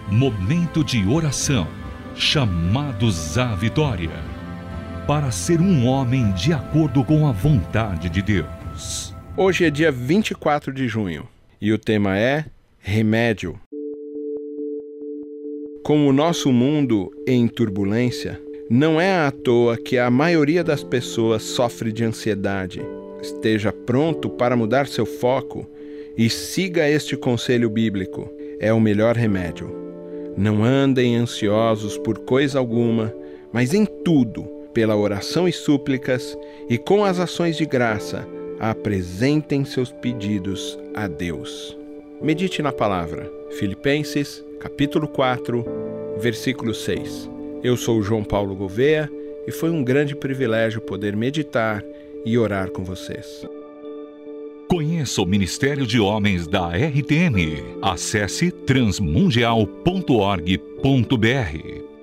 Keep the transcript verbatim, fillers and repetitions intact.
Momento de oração, chamados à vitória, para ser um homem de acordo com a vontade de Deus. Hoje é dia vinte e quatro de junho e o tema é remédio. Com o nosso mundo em turbulência, não é à toa que a maioria das pessoas sofre de ansiedade. Esteja pronto para mudar seu foco e siga este conselho bíblico. É o melhor remédio. Não andem ansiosos por coisa alguma, mas em tudo, pela oração e súplicas e com as ações de graça, apresentem seus pedidos a Deus. Medite na palavra. Filipenses, capítulo quatro, versículo seis. Eu sou João Paulo Gouveia e foi um grande privilégio poder meditar e orar com vocês. Conheça o Ministério de Homens da R T M. Acesse transmundial ponto org ponto br.